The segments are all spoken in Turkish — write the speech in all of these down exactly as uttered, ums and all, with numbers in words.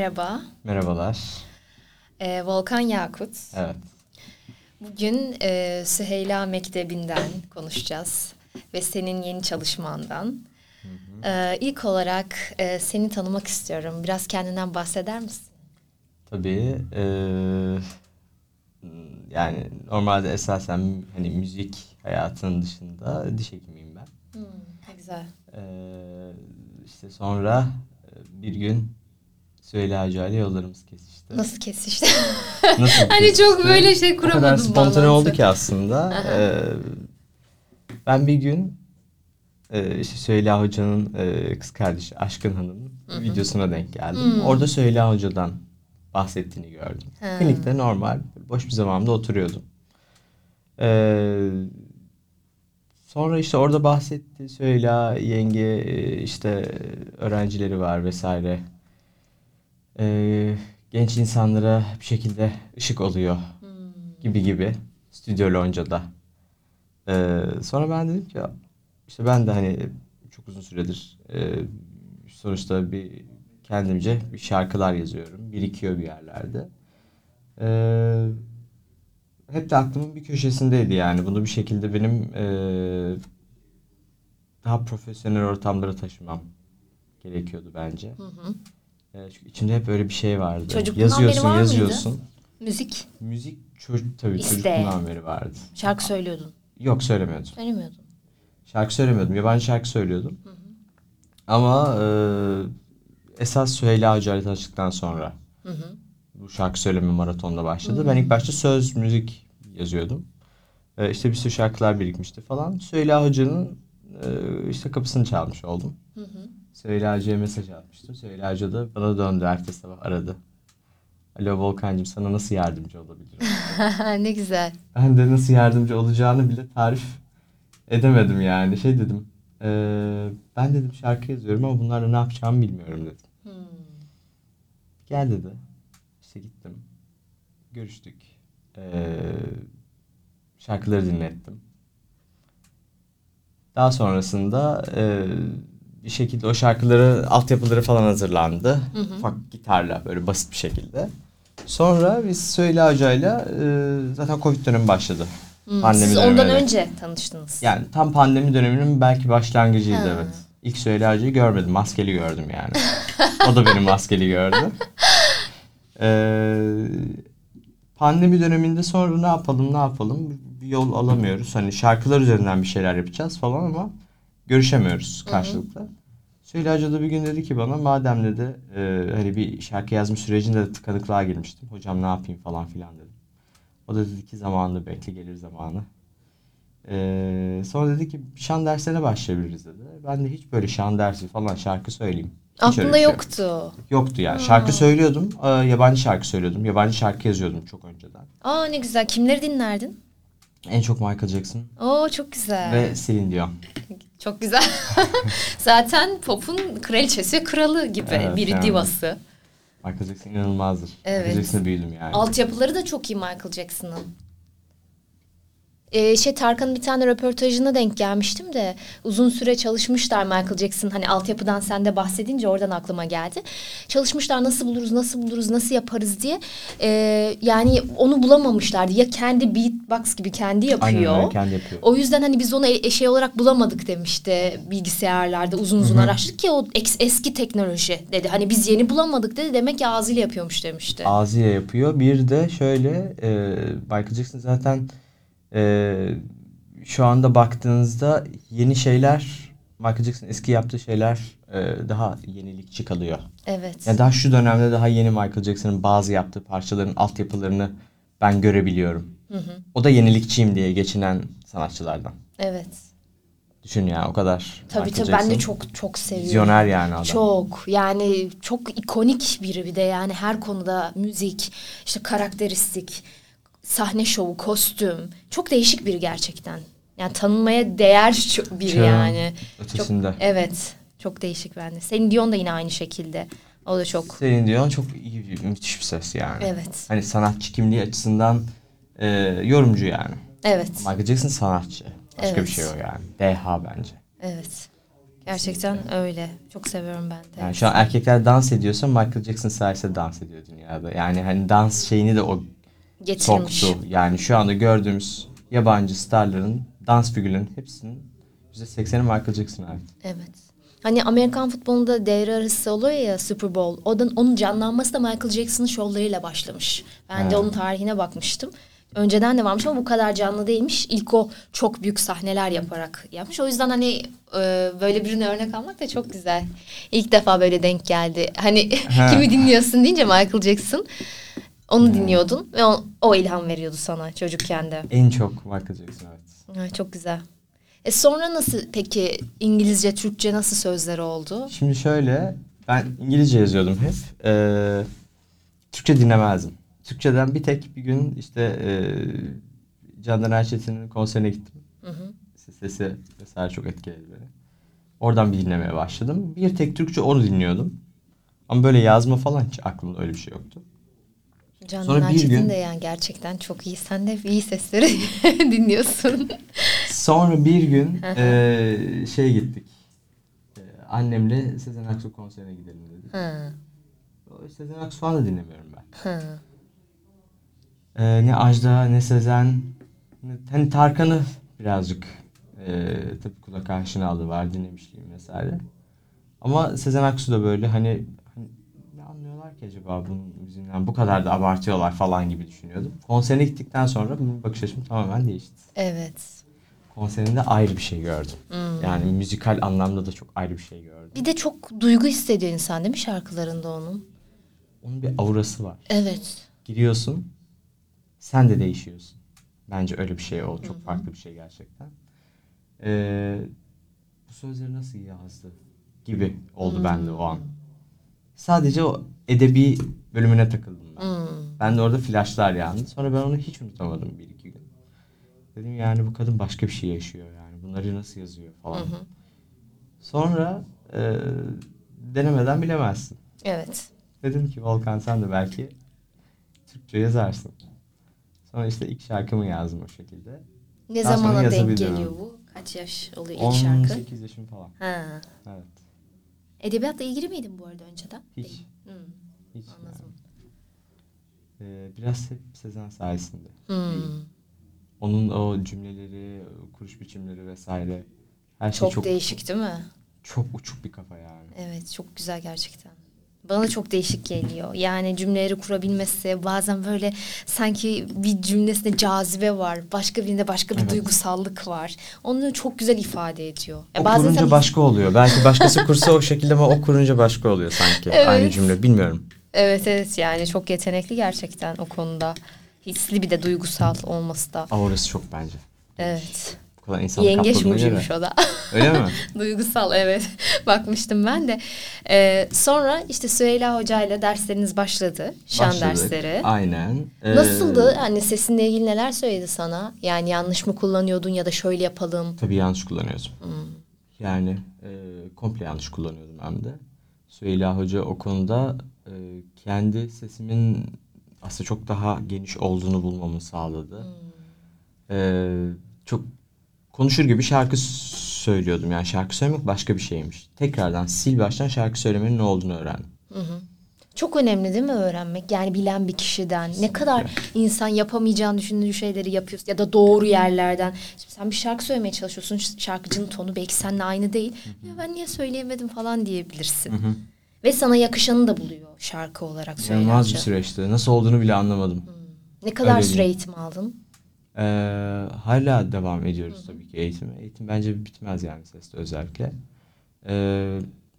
merhaba. Merhabalar. Ee, Volkan Yakut. Evet. Bugün e, Süheyla Mektebi'nden konuşacağız ve senin yeni çalışmandan. Hı hı. Ee, ilk olarak e, seni tanımak istiyorum. Biraz kendinden bahseder misin? Tabii. eee, yani normalde esasen hani müzik hayatının dışında diş hekimiyim ben. Hmm, ne güzel. Eee işte sonra e, bir gün Süheyla Hoca ile yollarımız kesişti. Nasıl kesişti? Nasıl Hani kesişti? çok böyle şey O kadar kuramadım spontane bağlantı. oldu ki aslında. Aha. Eee, ben bir gün e, işte Süheyla Hoca'nın e, kız kardeşi Aşkın Hanım'ın Hı hı. videosuna denk geldim. Hmm. Orada Süheyla Hoca'dan bahsettiğini gördüm. Ha. Klinikte normal boş bir zamanda oturuyordum. Ee, sonra işte orada bahsetti Süheyla yenge e, işte öğrencileri var vesaire. Ee, genç insanlara bir şekilde ışık oluyor Hmm. gibi gibi Stüdyo Lonca'da. Ee, sonra ben dedim ki işte ben de hani çok uzun süredir e, sonuçta bir kendimce bir şarkılar yazıyorum. Birikiyor bir yerlerde. Ee, hep de aklımın bir köşesindeydi yani. Bunu bir şekilde benim e, daha profesyonel ortamlara taşımam gerekiyordu bence. Hı hı. E, çünkü içimde hep öyle bir şey vardı. Çocukluğundan beri Yazıyorsun, var mıydı yazıyorsun. müzik? Müzik çocuk tabii İste. çocukluğumdan beri vardı. Şarkı söylüyordun. Yok söylemiyordum. Söylemiyordun. Şarkı söylemiyordum. Yabancı şarkı söylüyordum. Hı hı. Ama e, esas Süheyla Hoca ile tanıştıktan sonra Hı hı. bu şarkı söyleme maratonda başladı. Hmm. Ben ilk başta söz, müzik yazıyordum. E, işte bir sürü şarkılar birikmişti falan. Süheyla Hoca'nın e, işte kapısını çalmış oldum. Hı hı. Süheyla Hoca'ya mesaj atmıştım. Süheyla Hoca da bana döndü, ertesi sabah aradı. Alo Volkan'cığım, sana nasıl yardımcı olabilirim? Ne güzel. Ben de nasıl yardımcı olacağını bile tarif edemedim yani. Şey dedim. "Ee, ben dedim şarkı yazıyorum ama bunlarla ne yapacağımı bilmiyorum," dedim. Hmm. Gel dedi. İşte gittim. Görüştük. Ee, şarkıları dinlettim. Daha sonrasında e, bir şekilde o şarkıları, altyapıları falan hazırlandı. Hı hı. Ufak gitarla böyle basit bir şekilde. Sonra biz Süheyla Hoca'yla e, zaten Covid dönemi başladı. Hmm, Pandemi siz ondan dönemine denk. önce tanıştınız. Yani tam pandemi döneminin belki başlangıcıydı, Ha. evet. İlk Süheyla Hoca'yı görmedim. Maskeli gördüm yani. O da beni maskeli gördü. Ee, pandemi döneminde sonra ne yapalım ne yapalım bir yol alamıyoruz. Hani şarkılar üzerinden bir şeyler yapacağız falan ama görüşemiyoruz karşılıklı. Süheyla Hoca da bir gün dedi ki bana, madem dedi e, hani bir şarkı yazma sürecinde de tıkanıklığa girmiştim. Hocam ne yapayım falan filan dedim. O da dedi ki zamanını bekle, gelir zamanı. Ee, sonra dedi ki şan derslerine başlayabiliriz dedi. Ben de hiç böyle şan dersi falan şarkı söyleyeyim. Hiç öyle Aklında bir şey yoktu. yoktu yani. Ha. Şarkı söylüyordum. e, yabancı şarkı söylüyordum. Yabancı şarkı yazıyordum çok önceden. Aa ne güzel. Kimleri dinlerdin? En çok Michael Jackson Oo çok güzel. ve Celine Dion. Çok güzel. Zaten pop'un kraliçesi, kralı gibi. Evet, Biri yani. divası. Michael Jackson inanılmazdır. Evet. Michael Jackson'la büyüdüm yani. Altyapıları da çok iyi Michael Jackson'ın. Ee, şey Tarkan'ın bir tane röportajına denk gelmiştim de uzun süre çalışmışlar Michael Jackson, hani altyapıdan sen de bahsedince oradan aklıma geldi. Çalışmışlar, nasıl buluruz nasıl buluruz nasıl yaparız diye. Ee, yani onu bulamamışlardı. Ya kendi beatbox gibi kendi yapıyor. Aynen öyle, kendi yapıyor. O yüzden hani biz onu e- şey olarak bulamadık demişti, bilgisayarlarda uzun uzun Hı hı. araştırdık ki o eks- eski teknoloji dedi. Hani biz yeni bulamadık dedi, demek ki ağzıyla yapıyormuş demişti. Ağzıyla yapıyor. Bir de şöyle e, Michael Jackson zaten e, şu anda baktığınızda yeni şeyler, Michael Jackson eski yaptığı şeyler e, daha yenilikçi kalıyor. Evet. Ya daha şu dönemde daha yeni Michael Jackson'ın bazı yaptığı parçaların altyapılarını ben görebiliyorum. Hı hı. O da yenilikçiyim diye geçinen sanatçılardan. Evet. Düşün ya, o kadar. Tabii Michael tabii ben de Jackson çok çok seviyorum. vizyoner yani adam. Çok yani çok ikonik biri, bir de yani her konuda müzik, işte karakteristik, sahne şovu, kostüm, çok değişik biri gerçekten. Yani tanınmaya değer çok biri Çağın yani. ötesinde. Çok, evet, çok değişik bende. Celine Dion da yine aynı şekilde. O da çok. Celine Dion çok iyi, bir- müthiş bir ses yani. Evet. Hani sanatçı kimliği açısından e, yorumcu yani. Evet. Michael Jackson sanatçı. Başka Evet. bir şey o yani. Deha bence. Evet. Gerçekten öyle. Çok seviyorum ben de. Yani şu an erkekler dans ediyorsa Michael Jackson sayesinde dans ediyor dünyada. Yani hani dans şeyini de o Getirmiş. soktu. Yani şu anda gördüğümüz yabancı starların dans figürlerinin hepsinin yüzde sekseni Michael Jackson'a ait. Evet. Hani Amerikan futbolunda devre arası oluyor ya, Super Bowl. O da, onun canlanması da Michael Jackson'ın şovlarıyla başlamış. Ben de Ha. onun tarihine bakmıştım. Önceden de varmış ama bu kadar canlı değilmiş. İlk o çok büyük sahneler yaparak yapmış. O yüzden hani e, böyle birine örnek almak da çok güzel. İlk defa böyle denk geldi. Hani Ha. kimi dinliyorsun deyince Michael Jackson. Onu dinliyordun ve o, o ilham veriyordu sana çocukken de. En çok Michael Jackson, evet. Ha, çok güzel. E sonra nasıl peki İngilizce, Türkçe nasıl sözleri oldu? Şimdi şöyle, ben İngilizce yazıyordum hep. Ee, Türkçe dinlemezdim. Türkçeden bir tek bir gün işte e, Candan Erçetin'in konserine gittim. Hı hı. Sesi vesaire çok etkiledi beni. Oradan bir dinlemeye başladım. Bir tek Türkçe onu dinliyordum. Ama böyle yazma falan hiç aklımda öyle bir şey yoktu. Candan Sonra bir Erçetin gün- de yani gerçekten çok iyi. Sen de iyi sesleri dinliyorsun. Sonra bir gün Hı hı. e, şeye gittik. E, annemle Sezen Aksu konserine gidelim dedik. Ha, O Sezen Aksu falan da dinlemiyorum ben. ha. E, ne Ajda ne Sezen, ne, hani Tarkan'ı birazcık e, tabii kulak aşinalığı var, dinlemişliğim vesaire. Ama Sezen Aksu da böyle hani, hani ne anlıyorlar ki acaba bunun müziğinden, bu kadar da abartıyorlar falan gibi düşünüyordum. Konserine gittikten sonra benim bakış açım tamamen değişti. Evet. Konserinde ayrı bir şey gördüm. Hmm. Yani müzikal anlamda da çok ayrı bir şey gördüm. Bir de çok duygu hissediyor insan değil mi şarkılarında onun? Onun bir aurası var. Evet. Giriyorsun, sen de değişiyorsun. Bence öyle bir şey o. Çok farklı bir şey gerçekten. Ee, bu sözleri nasıl yazdı gibi oldu bende o an. Sadece o edebi bölümüne takıldım ben. Hmm. Ben de orada flashlar yandı. Sonra ben onu hiç unutamadım bir iki gün. Dedim yani bu kadın başka bir şey yaşıyor yani. Bunları nasıl yazıyor falan. Hı hı. Sonra e, denemeden bilemezsin. Evet. Dedim ki Volkan sen de belki Türkçe yazarsın. Sonra işte ilk şarkımı yazdım o şekilde. Ne Daha sonra zamana denk yazabiliyorum. geliyor bu? Kaç yaş oluyor ilk şarkı? on sekiz yaşım falan. Ha. Evet. Edebiyatla ilgili miydin bu arada önceden? Hiç. Değil. Hmm. Hiç Anladım. yani. Ee, biraz hep Sezen sayesinde. Hmm. Onun o cümleleri, kuruş biçimleri vesaire. Her şey Çok, çok, değişik değil mi? çok uçuk bir kafa yani. Evet, çok güzel gerçekten. Bana çok değişik geliyor. Yani cümleleri kurabilmesi, bazen böyle sanki bir cümlesinde cazibe var, başka birinde başka bir Evet. duygusallık var. Onu çok güzel ifade ediyor. Ya O bazen kurunca sen- başka oluyor. Belki başkası kursa o şekilde ama o kurunca başka oluyor sanki. Evet. Aynı cümle. Bilmiyorum. Evet evet, yani çok yetenekli gerçekten o konuda. Hisli bir de duygusal olması da. Aurası çok bence. Evet. Bu kadar insanı Yengeç kapladığına burcuymuş göre. o da. Öyle mi? Duygusal, evet. Bakmıştım ben de. Ee, sonra işte Süheyla Hoca ile dersleriniz başladı. Şan Başladık. dersleri. Aynen. Ee, Nasıldı? Hani sesinle ilgili neler söyledi sana? Yani yanlış mı kullanıyordun ya da şöyle yapalım. Tabii yanlış kullanıyorsun. Hmm. Yani e, komple yanlış kullanıyordum hem de. Süheyla Hoca o konuda e, kendi sesimin aslında çok daha geniş olduğunu bulmamı sağladı. Hmm. E, çok konuşur gibi şarkı söylüyordum. Yani şarkı söylemek başka bir şeymiş. Tekrardan sil baştan şarkı söylemenin ne olduğunu öğrendim. Hı hı. Çok önemli değil mi öğrenmek? Yani bilen bir kişiden. Ne kadar insan yapamayacağını düşündüğü şeyleri yapıyorsun ya da doğru yerlerden. Şimdi sen bir şarkı söylemeye çalışıyorsun. Şarkıcının tonu belki seninle aynı değil. Ya ben niye söyleyemedim falan diyebilirsin. Hı hı. Ve sana yakışanı da buluyor şarkı olarak Süheyla İnanılmaz bir Hoca. süreçti. Nasıl olduğunu bile anlamadım. Ne kadar Öyle süre değil. eğitim aldın? Ee, hala devam ediyoruz tabii ki eğitime. Eğitim bence bitmez yani seste özellikle. Ee,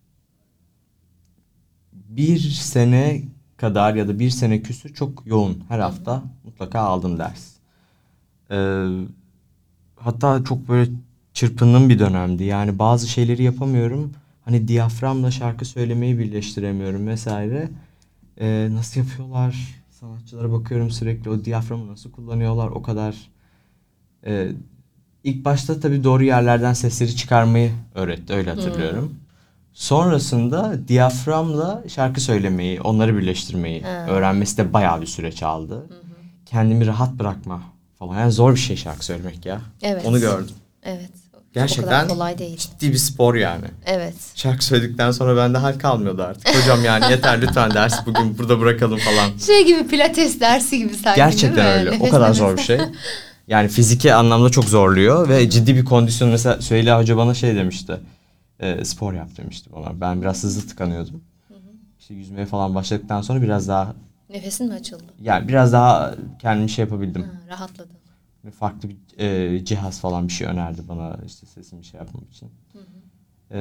bir sene kadar ya da bir sene küsür çok yoğun. Her hafta mutlaka aldım ders. Ee, hatta çok böyle çırpındığım bir dönemdi. Yani bazı şeyleri yapamıyorum. Hani diyaframla şarkı söylemeyi birleştiremiyorum vesaire. Ee, nasıl yapıyorlar? Sanatçılara bakıyorum sürekli. O diyaframı nasıl kullanıyorlar? O kadar... Ee, ilk başta tabii doğru yerlerden sesleri çıkarmayı öğretti. Öyle hatırlıyorum. Sonrasında diyaframla şarkı söylemeyi, onları birleştirmeyi Ha. öğrenmesi de bayağı bir süreç aldı. Kendimi rahat bırakma falan. Yani zor bir şey şarkı söylemek ya. Evet. Onu gördüm. Evet. Gerçekten o kadar kolay değil. ciddi bir spor yani. Evet. Şarkı söyledikten sonra bende hal kalmıyordu artık. Hocam yani yeter lütfen dersi bugün burada bırakalım falan. Şey gibi, pilates dersi gibi sanki. Gerçekten öyle. Nefes o kadar nefes. zor bir şey. Yani fiziki anlamda çok zorluyor ve ciddi bir kondisyon. Mesela Süheyla Hoca bana şey demişti. E, spor yap demişti bana. Ben biraz hızlı tıkanıyordum. Hı hı. İşte yüzmeye falan başladıktan sonra biraz daha... Nefesin mi açıldı? Yani biraz daha kendimi şey yapabildim. Ha, rahatladın. Farklı bir e, cihaz falan bir şey önerdi bana işte sesimi şey yapmam için. Hı hı. E,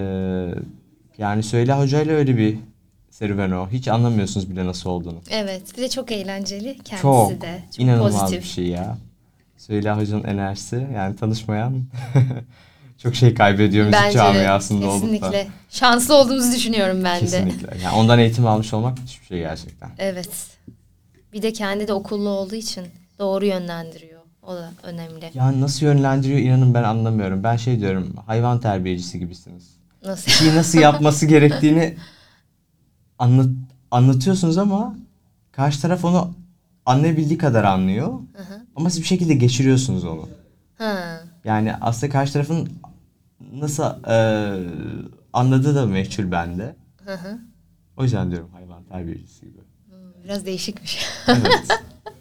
yani Süheyla Hoca'yla öyle bir serüven o. Hiç anlamıyorsunuz bile nasıl olduğunu. Evet. Bir de çok eğlenceli. Kendisi Çok, de. Çok inanılmaz pozitif. bir şey ya. Süheyla Hoca'nın enerjisi yani tanışmayan çok şey kaybediyor müzik Bence de. camiasında olup da. Kesinlikle. Şanslı olduğumuzu düşünüyorum ben de. Kesinlikle. Yani ondan eğitim almış olmak müthiş bir şey gerçekten. Evet. Bir de kendi de okullu olduğu için doğru yönlendiriyor. O da önemli. Yani nasıl yönlendiriyor inanın ben anlamıyorum. Ben şey diyorum, hayvan terbiyecisi gibisiniz. Nasıl? Bir şeyi nasıl yapması gerektiğini anlat, anlatıyorsunuz ama karşı taraf onu anlayabildiği kadar anlıyor. Hı hı. Ama siz bir şekilde geçiriyorsunuz onu. Ha. Yani aslında karşı tarafın nasıl e, anladığı da meçhul bende. Hı hı. O yüzden diyorum hayvan terbiyecisi gibi. Biraz değişikmiş. Evet.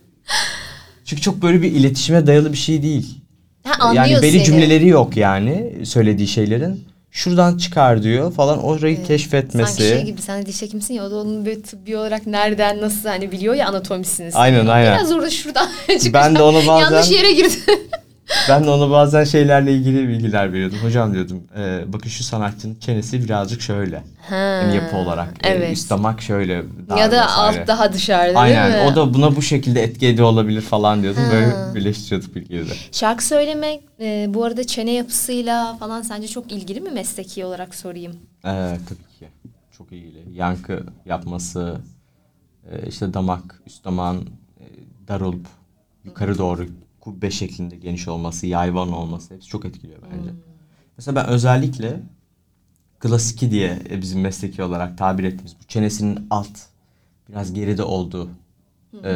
Çünkü çok böyle bir iletişime dayalı bir şey değil. Ha, anlıyor Yani belli seni. cümleleri yok yani söylediği şeylerin. Şuradan çıkar diyor falan orayı Evet. keşfetmesi. Sanki şey gibi, sen diş hekimsin ya, o da onun böyle tıbbi olarak nereden nasıl hani biliyor ya anatomisini. Aynen, aynen. Biraz orada şuradan çıkacak. Ben de ona bazen Yanlış yere girdi. ben de ona bazen şeylerle ilgili bilgiler veriyordum. Hocam diyordum e, bakın şu sanatçının çenesi birazcık şöyle. Ha, Yani yapı olarak. evet. E, üst damak şöyle. Daha Ya da vesaire. alt daha dışarıda Aynen. değil mi? O da buna bu şekilde etki ediyor olabilir falan diyordum. Ha. Böyle birleştiriyorduk bilgileri de. Şarkı söylemek e, bu arada çene yapısıyla falan sence çok ilgili mi, mesleki olarak sorayım? Evet tabii ki. Çok ilgili. Yankı yapması, e, işte damak, üst damağın e, dar olup yukarı doğru kubbe şeklinde geniş olması, yayvan olması hepsi çok etkiliyor bence. Hmm. Mesela ben özellikle klasiki diye e, bizim mesleki olarak tabir ettiğimiz bu çenesinin alt biraz geride olduğu e,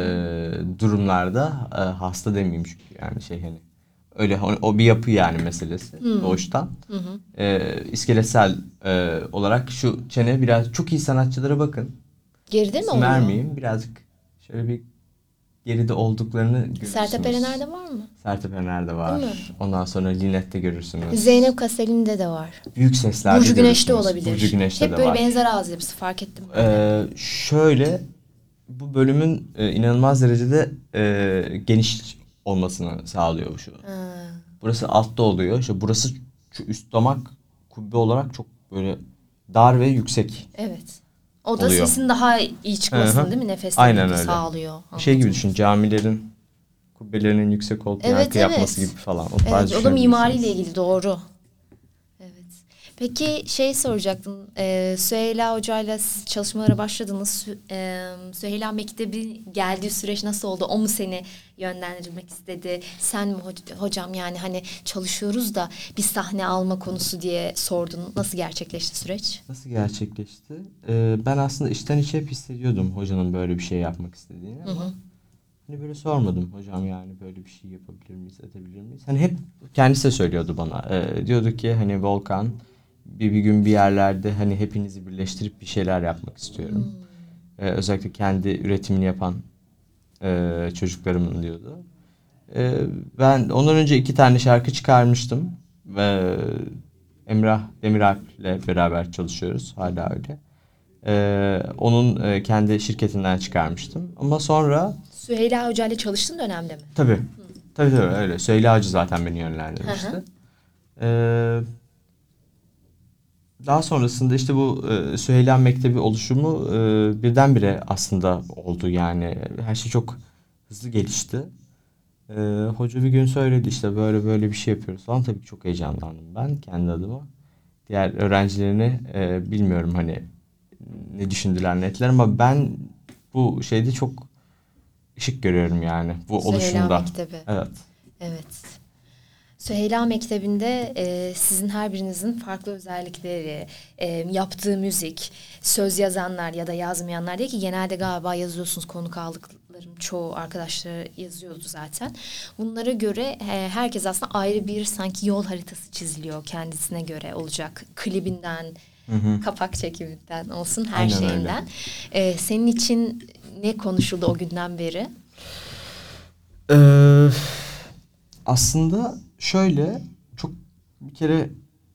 durumlarda e, hasta demeyeyim çünkü yani şey hani öyle o, o bir yapı yani meselesi Hmm. doğuştan. Hı hı. E, iskeletsel e, olarak şu çene biraz çok iyi sanatçılara bakın. Geride mi İsim oluyor? vermeyeyim birazcık şöyle bir geride olduklarını görürsünüz. Sertab Erener'de var mı? Sertab Erener'de var. Değil mi? Ondan sonra Linet'te görürsünüz. Zeynep Kaselin'de de var. Büyük seslerde Burcu Güneş'te görürsünüz. olabilir. Burcu Güneş'te Hep de böyle var. benzer ağız yapısı, fark ettim. ben. Ee, şöyle bu bölümün e, inanılmaz derecede e, geniş olmasını sağlıyor şu. Ha. Burası altta oluyor. İşte burası şu üst damak kubbe olarak çok böyle dar ve yüksek. Evet. O da Oluyor. sesin daha iyi çıkmasını Hı hı. değil mi? Nefesle Aynen birlikte öyle. sağlıyor. Şey gibi Anladım. düşün camilerin kubbelerinin yüksek olduğu Evet, yankı yapması evet. gibi falan. O Evet, tarz o da düşünebilirsiniz. mimariyle ilgili, doğru. Evet. Peki şey soracaktım. Ee, Süheyla Hoca'yla siz çalışmalara başladınız. Sü- e, Süheyla Mektebi geldiği süreç nasıl oldu? O mu seni yönlendirmek istedi? Sen mi ho- hocam, yani hani çalışıyoruz da bir sahne alma konusu diye sordun. Nasıl gerçekleşti süreç? Nasıl gerçekleşti? Ee, ben aslında içten içe hep hissediyordum hocanın böyle bir şey yapmak istediğini Hı ama hı. hani böyle sormadım hocam yani böyle bir şey yapabilir miyiz, edebilir miyiz? Hani hep kendisi de söylüyordu bana. Ee, diyordu ki hani Volkan bir, bir gün bir yerlerde hani hepinizi birleştirip bir şeyler yapmak istiyorum. Ee, özellikle kendi üretimini yapan e, çocuklarımın diyordu. Ee, ben ondan önce iki tane şarkı çıkarmıştım ve Emrah Demiralp'le beraber çalışıyoruz hala öyle. Ee, onun e, kendi şirketinden çıkarmıştım. Ama sonra Süheyla Hoca'yla çalıştığın dönemde mi? tabii tabii tabii öyle. Süheyla Hacı zaten beni Hı yönlendirmişti. hı. Ee, daha sonrasında işte bu e, Süheyla Mektebi oluşumu e, birdenbire aslında oldu yani. Her şey çok hızlı gelişti. Ee, hoca bir gün söyledi işte böyle böyle bir şey yapıyoruz falan. Tabii ki çok heyecanlandım ben kendi adıma. Diğer öğrencilerini e, bilmiyorum hani ne düşündüler ne ettiler ama ben bu şeyde çok ışık görüyorum yani bu Süheyla oluşumda. Mektebi. Evet. Evet. Süheyla Mektebi'nde e, sizin her birinizin farklı özellikleri, e, yaptığı müzik, söz yazanlar ya da yazmayanlar diye ki genelde galiba yazıyorsunuz, konuk aldıklarım çoğu arkadaşları yazıyordu zaten. Bunlara göre e, herkes aslında ayrı bir sanki yol haritası çiziliyor kendisine göre olacak. Klibinden, hı hı. kapak çekiminden olsun her Aynen şeyinden. E, senin için ne konuşuldu o günden beri? Ee, aslında şöyle çok bir kere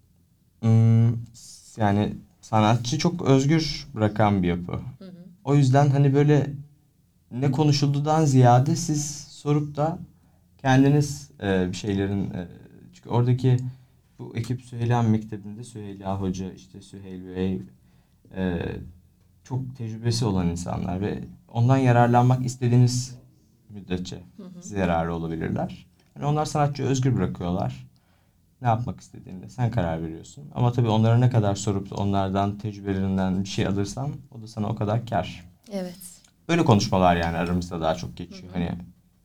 ım, yani sanatçı çok özgür bırakan bir yapı. Hı hı. O yüzden hani böyle ne konuşulduğundan ziyade siz sorup da kendiniz e, bir şeylerin e, çünkü oradaki bu ekip Süheyla Mektebi'nde Süheyla Hoca, işte Süheyl Bey e, çok tecrübesi olan insanlar ve ondan yararlanmak istediğiniz müddetçe hı hı. size yararlı olabilirler. Yani onlar sanatçı özgür bırakıyorlar. Ne yapmak istediğinde sen karar veriyorsun. Ama tabii onlara ne kadar sorup onlardan, tecrübelerinden bir şey alırsan o da sana o kadar kâr. Evet. Böyle konuşmalar yani aramızda daha çok geçiyor. Hı hı. Hani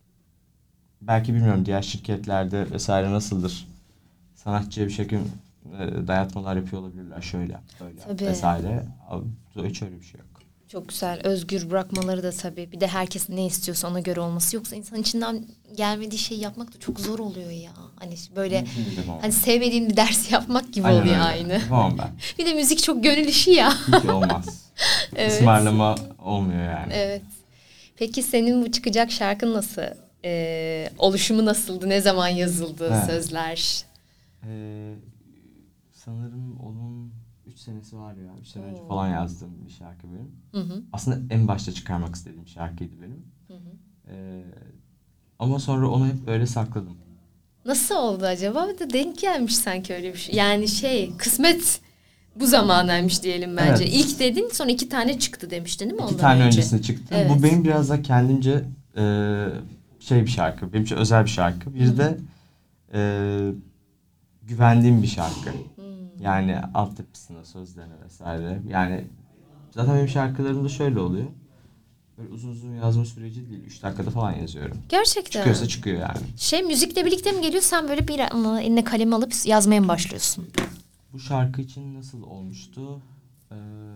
belki bilmiyorum diğer şirketlerde vesaire nasıldır. Sanatçıya bir şekilde dayatmalar yapıyor olabilirler şöyle böyle tabii. vesaire. Hiç öyle bir şey yok. Çok güzel. Özgür bırakmaları da tabii. Bir de herkes ne istiyorsa ona göre olması. Yoksa insan içinden gelmediği şeyi yapmak da çok zor oluyor ya. Hani böyle hani sevmediğin bir ders yapmak gibi Aynen oluyor öyle. aynı. Tamam ben. Bir de müzik çok gönül işi ya. Hiç olmaz. Evet. Ismarlama olmuyor yani. Evet. Peki senin bu çıkacak şarkın nasıl? Ee, oluşumu nasıldı? Ne zaman yazıldı evet. sözler? Ee, sanırım onun üç senesi var ya. üç sene önce falan yazdığım bir şarkı benim. Hı hı. Aslında en başta çıkarmak istediğim şarkıydı benim. Hı hı. Ee, ama sonra onu hep böyle sakladım. Nasıl oldu acaba? Bir de denk gelmiş sanki öyle bir şey. Yani şey kısmet bu zamanaymış diyelim bence. Evet. İlk dedin sonra iki tane çıktı demiştin değil mi? İki tane önce. öncesinde çıktı. Evet. Bu benim biraz da kendimce e, şey bir şarkı. Benim için özel bir şarkı. Bir hı hı. de e, güvendiğim bir şarkı. Hmm. Yani altyapısına, sözlerine vesaire. Yani zaten benim şarkılarımda şöyle oluyor. Böyle uzun uzun yazma süreci değil. Üç dakikada falan yazıyorum. Gerçekten. Çıkıyorsa çıkıyor yani. Şey müzikle birlikte mi geliyor? Sen böyle bir anda eline kalemi alıp yazmaya mı başlıyorsun? Bu şarkı için nasıl olmuştu? Ee,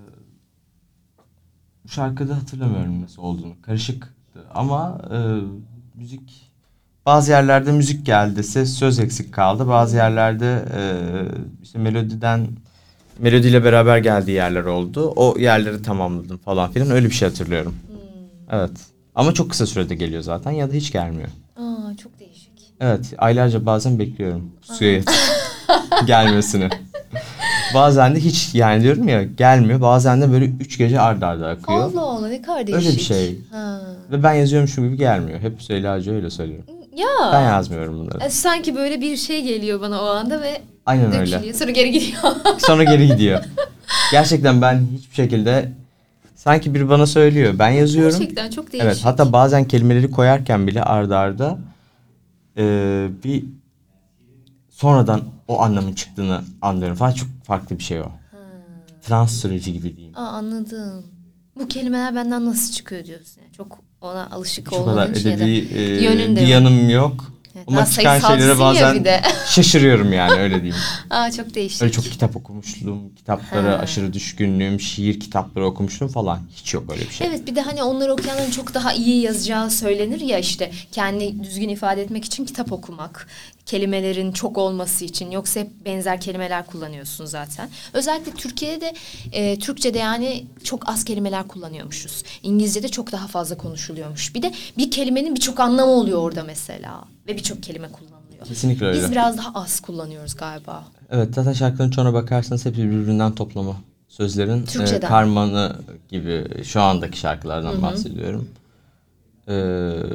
bu şarkıda hatırlamıyorum nasıl olduğunu. Karışıktı ama e, müzik... Bazı yerlerde müzik geldi, ses söz eksik kaldı. Bazı yerlerde e, işte melodiden melodiyle beraber geldiği yerler oldu. O yerleri tamamladım falan filan. Öyle bir şey hatırlıyorum. Hmm. Evet. Ama çok kısa sürede geliyor zaten ya da hiç gelmiyor. Aa, çok değişik. Evet, aylarca bazen bekliyorum suya yatıp gelmesini. Bazen de hiç yani diyorum ya gelmiyor. Bazen de böyle üç gece arda arda akıyor. Allah Allah ne kadar değişik. Öyle bir şey. Ha. Ve ben yazıyormuşum gibi gelmiyor. Hep Süheyla'cı öyle söylüyorum. Ya. Ben yazmıyorum bunları. Sanki böyle bir şey geliyor bana o anda ve Aynen dökülüyor. öyle. Sonra geri gidiyor. Sonra geri gidiyor. Gerçekten ben hiçbir şekilde sanki biri bana söylüyor. Ben yazıyorum. Gerçekten çok değişik. Evet, hatta bazen kelimeleri koyarken bile arda arda e, bir sonradan o anlamın çıktığını anlıyorum falan. Çok farklı bir şey o. Hmm. Trans süreci gibi diyeyim. Aa, anladım. Bu kelimeler benden nasıl çıkıyor diyorsun. Yani çok ona alışık olmadığın için ya da e, bir yanım yok. Evet, ama çıkan şeylere bazen şaşırıyorum yani öyle diyeyim. Aa, çok değişik. Öyle çok kitap okumuşluğum, kitaplara ha. aşırı düşkünlüğüm, şiir kitapları okumuşluğum falan. Hiç yok öyle bir şey. Evet, bir de hani onları okuyanların çok daha iyi yazacağı söylenir ya, işte kendi düzgün ifade etmek için kitap okumak. Kelimelerin çok olması için, yoksa hep benzer kelimeler kullanıyorsun zaten. Özellikle Türkiye'de e, Türkçe'de yani çok az kelimeler kullanıyormuşuz. İngilizce'de çok daha fazla konuşuluyormuş. Bir de bir kelimenin birçok anlamı oluyor orada mesela ve birçok kelime kullanılıyor. Kesinlikle öyle. Biz biraz daha az kullanıyoruz galiba. Evet, zaten şarkıların çoğuna bakarsanız hepsi birbirinden toplama. Sözlerin e, karmanı gibi şu andaki şarkılardan Hı-hı. bahsediyorum. Eee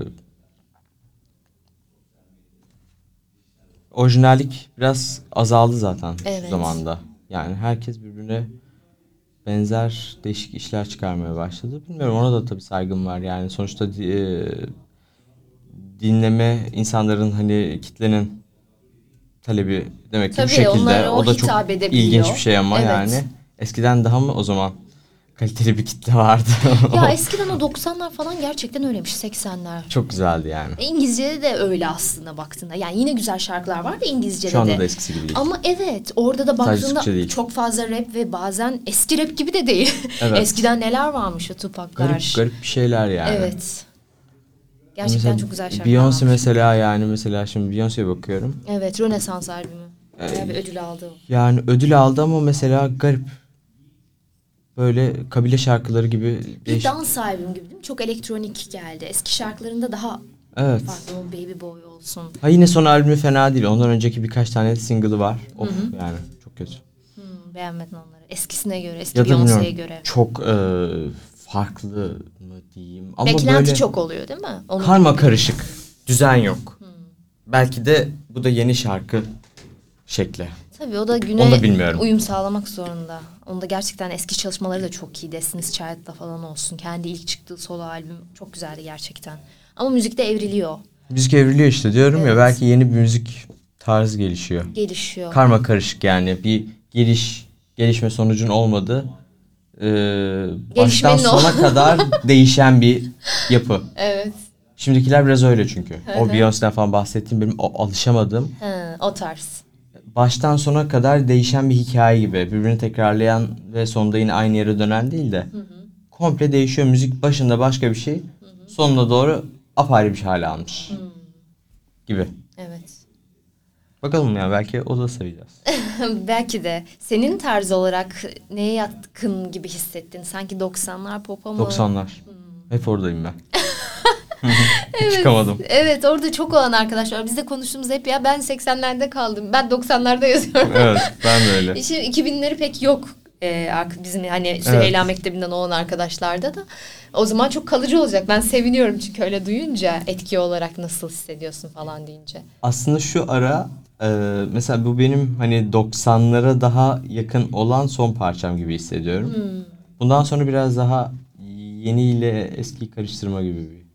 Orijinallik biraz azaldı zaten evet. şu zamanda. Yani herkes birbirine benzer değişik işler çıkarmaya başladı. Bilmiyorum, ona da tabii saygım var. Yani sonuçta e, dinleme insanların hani kitlenin talebi demek ki tabii, bu şekilde. O, o da çok edebiliyor. İlginç bir şey ama evet. yani. Eskiden daha mı o zaman kaliteli bir kitle vardı. Ya eskiden o doksanlar falan gerçekten öyleymiş, seksenler. Çok güzeldi yani. E, İngilizce'de de öyle aslında baktığında. Yani yine güzel şarkılar var da İngilizce'de Şu anda de. da eskisi gibi değil. Ama evet, orada da Sadece Türkçe baktığında değil. çok fazla rap ve bazen eski rap gibi de değil. Evet. Eskiden neler varmış o Tupac'lar. Garip garip bir şeyler yani. Evet. Gerçekten Mesela çok güzel şarkılar Beyoncé varmış. mesela yani mesela şimdi Beyoncé'ye bakıyorum. Evet, Rönesans albümü. Bayağı Ee, bir ödül aldı o. Yani ödül aldı ama mesela garip. Böyle kabile şarkıları gibi Bir değişik. dans albümü gibi değil mi? Çok elektronik geldi. Eski şarkılarında daha Evet. farklı. O Baby Boy olsun. Ha yine son albümü fena değil. Ondan önceki birkaç tane single'ı var. Of yani çok kötü. Hmm, beğenmedin onları. Eskisine göre, eski Ya da Beyoncé'ye bilmiyorum. göre. Çok e, farklı mı diyeyim. Ama Beklenti böyle çok oluyor değil mi? Onun karma gibi. karışık. Düzen yok. Belki de bu da yeni şarkı şekli. Tabii o da Onu güne da bilmiyorum. uyum sağlamak zorunda. Onda gerçekten eski çalışmaları da çok iyi. Destiny's Child'la falan olsun. Kendi ilk çıktığı solo albüm çok güzeldi gerçekten. Ama müzikte evriliyor. Müzik evriliyor işte diyorum Evet. ya, belki yeni bir müzik tarzı gelişiyor. Gelişiyor. Karma karışık yani bir geliş gelişme sonucun olmadı. Ee, baştan Gelişmenin o- sona kadar değişen bir yapı. Evet. Şimdikiler biraz öyle çünkü. O hı. Beyoncé'den falan bahsettiğim benim o alışamadığım. Ha, o tarz. Baştan sona kadar değişen bir hikaye gibi. Birbirini tekrarlayan ve sonunda yine aynı yere dönen değil de. Komple değişiyor. Müzik başında başka bir şey. Sonuna doğru apayrı bir şey hale almış. Gibi. Evet. Bakalım ya, belki o da seveceğiz. Belki de. Senin tarz olarak neye yatkın gibi hissettin? Sanki doksanlar pop'a mı? doksanlar. Hep oradayım ben. Çıkamadım. Evet, orada çok olan arkadaşlar. Biz de konuştuğumuz hep ya ben seksenlerde kaldım. Ben doksanlarda yazıyorum. Evet, ben de öyle. Şimdi iki binleri pek yok. Ee, bizim hani Süheyla Mektebi'nden olan arkadaşlarda da. O zaman çok kalıcı olacak. Ben seviniyorum çünkü öyle duyunca etki olarak nasıl hissediyorsun falan deyince. Aslında şu ara e, mesela bu benim hani doksanlara daha yakın olan son parçam gibi hissediyorum. Bundan sonra biraz daha yeni ile eskiyi karıştırma gibi bir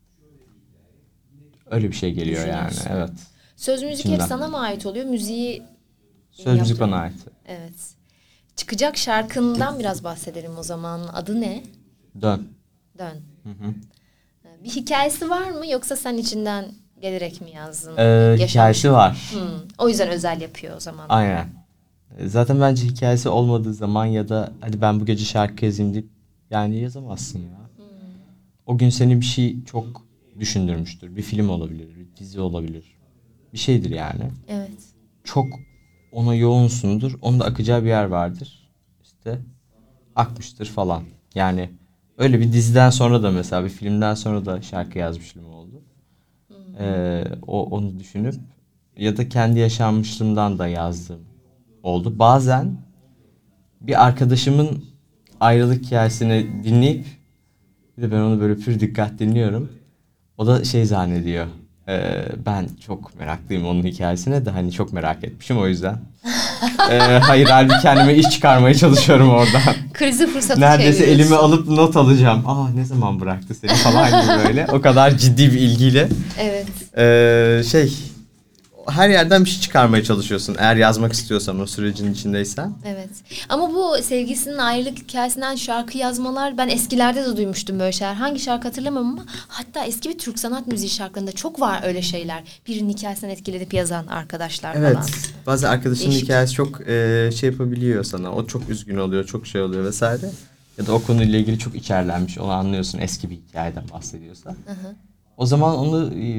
öyle bir şey geliyor yani. Düşünüyorsun. Evet. Söz müzik İçimden. hep sana mı ait oluyor? Müziği Söz müzik yaptın. bana ait. Evet. Çıkacak şarkından biraz bahsedelim o zaman. Adı ne? Dön. Dön. Hı hı. Bir hikayesi var mı yoksa sen içinden gelerek mi yazdın? Ee, Yaşanmış- hikayesi var. Hmm, O yüzden özel yapıyor o zaman. Aynen. Zaten bence hikayesi olmadığı zaman ya da hadi ben bu gece şarkı yazayım deyip yani yazamazsın ya. O gün seni bir şey çok düşündürmüştür. Bir film olabilir, bir dizi olabilir. Bir şeydir yani. Evet. Çok ona yoğunsundur. Onda akacağı bir yer vardır. İşte akmıştır falan. Yani öyle bir diziden sonra da mesela bir filmden sonra da şarkı yazmışlığım oldu. Ee, o onu düşünüp ya da kendi yaşanmışlığımdan da yazdığım oldu. Bazen bir arkadaşımın ayrılık hikayesini dinleyip bir de ben onu böyle pür dikkat dinliyorum. O da şey zannediyor. e, ben çok meraklıyım onun hikayesine de hani çok merak etmişim o yüzden. E, hayır, halbuki kendime iş çıkarmaya çalışıyorum oradan. Krizi fırsatı Neredeyse çeviriyorsun. elime alıp not alacağım. Aa, ne zaman bıraktı seni falan gibi böyle. O kadar ciddi bir ilgiyle. Evet. Ee, şey her yerden bir şey çıkarmaya çalışıyorsun. Eğer yazmak istiyorsan o sürecin içindeysen. Evet. Ama bu sevgilisinin ayrılık hikayesinden şarkı yazmalar ben eskilerde de duymuştum böyle şeyler. Hangi şarkı hatırlamam ama hatta eski bir Türk sanat müziği şarkılarında çok var öyle şeyler. Birinin hikayesinden etkilenip yazan arkadaşlar falan. Evet. Bazı arkadaşının Değişik. hikayesi çok e, şey yapabiliyor sana. O çok üzgün oluyor, çok şey oluyor vesaire. Ya da o konuyla ilgili çok içerlenmiş. Onu anlıyorsun, eski bir hikayeden bahsediyorsa. Hı hı. O zaman onu e,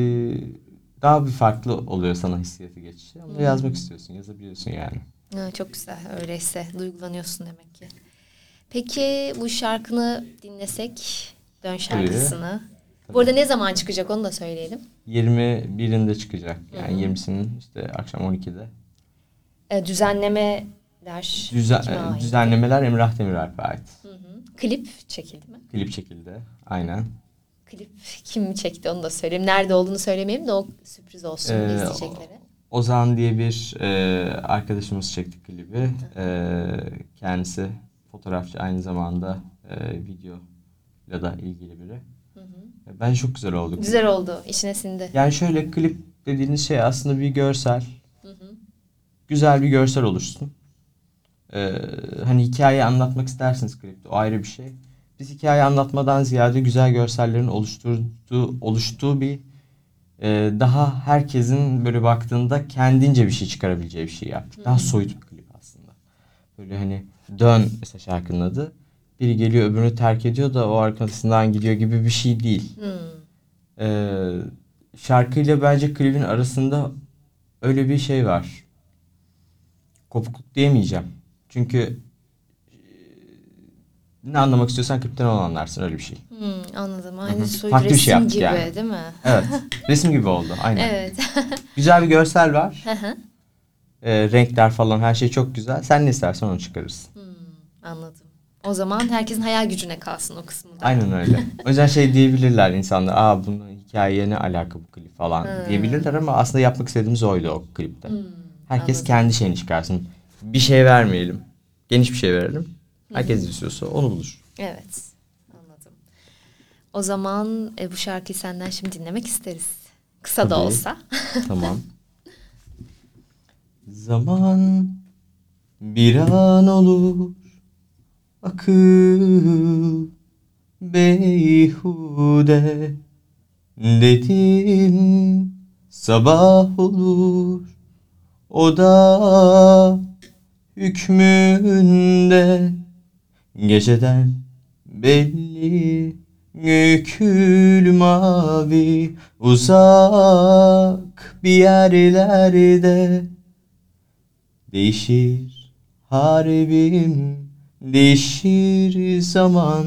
daha bir farklı oluyor sana hissiyatı geçişi. Ama yazmak istiyorsun, yazabiliyorsun yani. Ha, çok güzel. Öyleyse duygulanıyorsun demek ki. Peki bu şarkını dinlesek, Dön şarkısını. Bu arada ne zaman çıkacak onu da söyleyelim. yirmi birinde çıkacak. Yani yirmisinin işte akşam on ikide. E, düzenlemeler Düzen, kime ait? düzenlemeler Emrah Demiralp'e ait. Hı hı. Klip çekildi mi? Klip çekildi. Aynen. Klip kim çekti onu da söyleyeyim. Nerede olduğunu söylemeyelim de o sürpriz olsun Ee, izleyeceklere. Ozan diye bir e, arkadaşımız çekti klibi. E, kendisi fotoğrafçı, aynı zamanda e, video ile da ilgili biri. Hı hı. Bence çok güzel oldu. Güzel oldu. İçine sindi. Yani şöyle, klip dediğiniz şey aslında bir görsel. Hı hı. Güzel bir görsel oluşsun. Ee, hani hikaye anlatmak istersiniz klipte. O ayrı bir şey. Biz hikaye anlatmadan ziyade güzel görsellerin oluşturduğu, oluştuğu bir e, daha herkesin böyle baktığında kendince bir şey çıkarabileceği bir şey yaptık. Daha soyut bir klip aslında. Böyle hani Dön mesela şarkının adı. Biri geliyor öbürünü terk ediyor da o arkasından gidiyor gibi bir şey değil. Hmm. Ee, şarkıyla bence klibin arasında öyle bir şey var. Kopukluk diyemeyeceğim. Çünkü ne anlamak istiyorsan klipten onu anlarsın, öyle bir şey. Hmm, anladım. Aynı soyut Farklı bir resim şey yaptık gibi yani. değil mi? Evet. Resim gibi oldu. Aynen. Evet. Güzel bir görsel var. Hı hı. Ee, renkler falan her şey çok güzel. Sen ne istersen onu çıkarırsın. Hmm, anladım. O zaman herkesin hayal gücüne kalsın o kısmı da. Aynen öyle. O yüzden şey diyebilirler insanlar. Aa bunun hikayeye ne alaka bu klip falan Hmm. diyebilirler ama aslında yapmak istediğimiz oydu o klipte. Hmm, Herkes anladım. kendi şeyini çıkarsın. Bir şey vermeyelim. Geniş bir şey verelim. Herkes istiyorsa onu bulur. Evet. Anladım. O zaman e, bu şarkıyı senden şimdi dinlemek isteriz. Kısa Tabii. da olsa. Tamam. Zaman bir an olur, akıl beyhude, dedim sabah olur, o da hükmünde, geceden belli gökül mavi, uzak bir yerlerde. Değişir harbim, değişir zaman,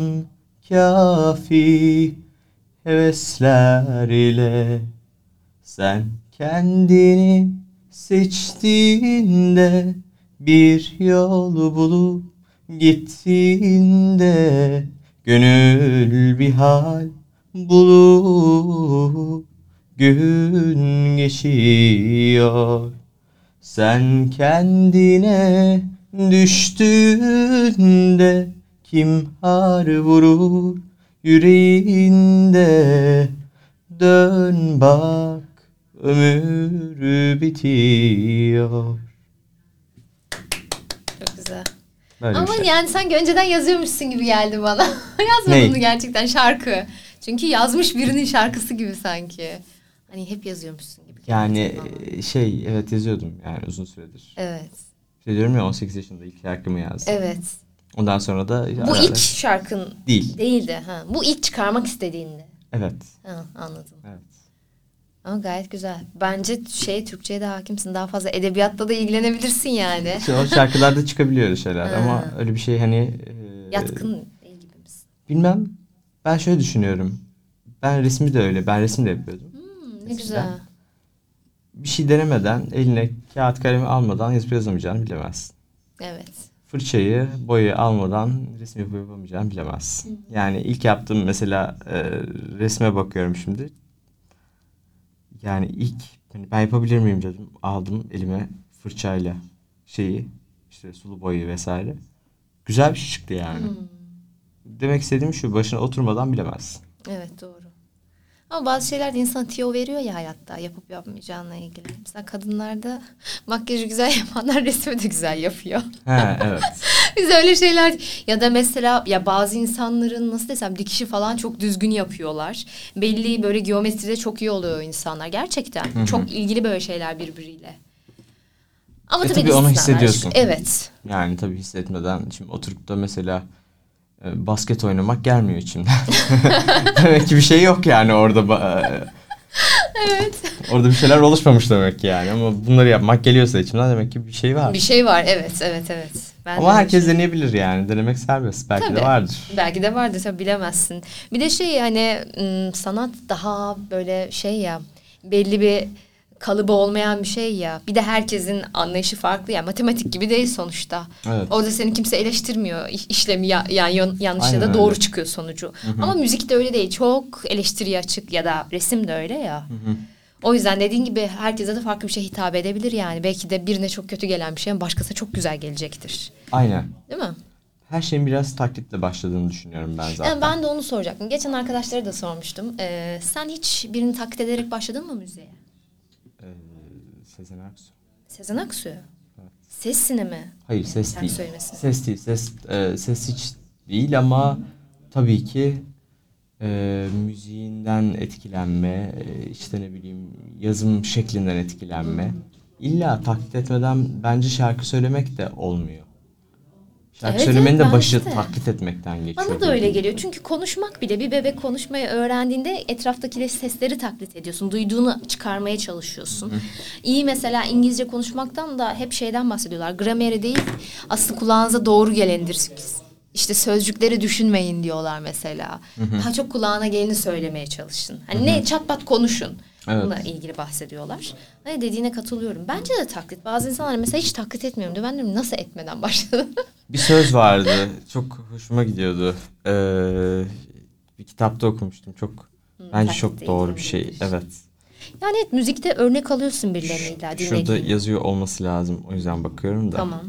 kafi hevesler ile. Sen kendini seçtiğinde, bir yol bulup gittiğinde, gönül bir hal bulup gün geçiyor. Sen kendine düştüğünde, kim har vurur yüreğinde, dön bak ömür bitiyor. Çok güzel. Böyle Ama bir şey. yani sanki önceden yazıyormuşsun gibi geldi bana. Yazmadın Ney? mı gerçekten şarkı? Çünkü yazmış birinin şarkısı gibi sanki. Hani hep yazıyormuşsun gibi geldi Yani bana. şey, evet yazıyordum yani uzun süredir. Evet. Şey diyorum ya, on sekiz yaşında ilk şarkımı yazdım. Evet. Ondan sonra da Bu ara ara- ilk şarkın Değil. değildi. Ha. Bu ilk çıkarmak istediğinde. Evet. Ha, anladım. Evet. Ama gayet güzel. Bence şey Türkçe'ye de hakimsin. Daha fazla edebiyatla da ilgilenebilirsin yani. İşte o şarkılarda çıkabiliyor öyle şeyler Ha. ama öyle bir şey hani e, Yatkın değil gibi misin? bilmem. Ben şöyle düşünüyorum. Ben resmi de öyle. Ben resim de yapıyordum. Hmm, ne Eskiden. güzel. Bir şey denemeden, eline kağıt kalemi almadan yazıp yazamayacağını bilemezsin. Evet. Fırçayı, boyayı almadan resim yapıp yapamayacağını bilemezsin. Yani ilk yaptığım mesela e, resme bakıyorum şimdi. Yani ilk hani ben yapabilir miyim dedim. Aldım elime fırçayla şeyi, işte sulu boyayı vesaire. Güzel bir şey çıktı yani. Hmm. Demek istediğim şu, başına oturmadan bilemezsin. Evet doğru. Ama bazı şeyler de insana tiyo veriyor ya hayatta yapıp yapmayacağına ilgili. Mesela kadınlarda makyajı güzel yapanlar resmi de güzel yapıyor. He evet. Biz öyle şeyler ya da mesela ya bazı insanların nasıl desem dikişi falan çok düzgün yapıyorlar. Belli böyle geometride çok iyi oluyor insanlar gerçekten. Hı hı. Çok ilgili böyle şeyler birbiriyle. Ama E tabii, tabii onu istisnalar. hissediyorsun. Evet. Yani tabii hissetmeden şimdi oturup da mesela e, basket oynamak gelmiyor içimden. Demek ki bir şey yok yani orada. ba- e, Evet. Orada bir şeyler oluşmamış demek ki yani. Ama bunları yapmak geliyorsa içimden demek ki bir şey var. Bir şey var evet evet evet. Ben de Ama öyle herkes düşünüyorum. deneyebilir yani. Denemek serbest. Belki Tabii. de vardır. Belki de vardır tabii bilemezsin. Bir de şey hani ım, sanat daha böyle şey ya belli bir kalıbı olmayan bir şey ya. Bir de herkesin anlayışı farklı ya. Matematik gibi değil sonuçta. Evet. Orada seni kimse eleştirmiyor. İş- işlemi ya, yani yan- yanlış ya Aynen da doğru öyle. çıkıyor sonucu. Hı hı. Ama müzik de öyle değil. Çok eleştiriye açık ya da resim de öyle ya. Hı hı. O yüzden dediğin gibi herkese de farklı bir şey hitap edebilir yani. Belki de birine çok kötü gelen bir şey ama başkasına çok güzel gelecektir. Aynen. Değil mi? Her şeyin biraz taklitle başladığını düşünüyorum ben zaten. Yani ben de onu soracaktım. Geçen arkadaşlara da sormuştum. Ee, sen hiç birini taklit ederek başladın mı müziğe? Ee, Sezen Aksu. Sezen Aksu. Sesini mi? Hayır, ses Sen değil. söylemesin. Ses değil. Ses, e, ses hiç değil ama tabii ki e, müziğinden etkilenme, e, işte ne bileyim yazım şeklinden etkilenme. İlla taklit etmeden bence şarkı söylemek de olmuyor. Şarkı Evet, söylemenin evet, de başı bence de. taklit etmekten geçiyor. Bana da öyle geliyor. Çünkü konuşmak bile, bir bebek konuşmayı öğrendiğinde etraftakileri sesleri taklit ediyorsun. Duyduğunu çıkarmaya çalışıyorsun. Hı. İyi mesela İngilizce konuşmaktan da hep şeyden bahsediyorlar. Grameri değil, aslı kulağınıza doğru gelendir. İşte sözcükleri düşünmeyin diyorlar mesela. Hı hı. Daha çok kulağına geleni söylemeye çalışın. Hani hı hı. ne çat pat konuşun. Evet. Bununla ilgili bahsediyorlar. Hani dediğine katılıyorum. Bence de taklit. Bazı insanlar mesela hiç taklit etmiyorum diyor. Ben diyorum nasıl etmeden başladın? Bir söz vardı. Çok hoşuma gidiyordu. Ee, bir kitapta okumuştum. Çok hmm, bence çok doğru bir şey. Diyorsun. Evet. Yani evet, müzikte örnek alıyorsun birilerine illa dinlediğin. Şurada yazıyor olması lazım. O yüzden bakıyorum da. Tamam.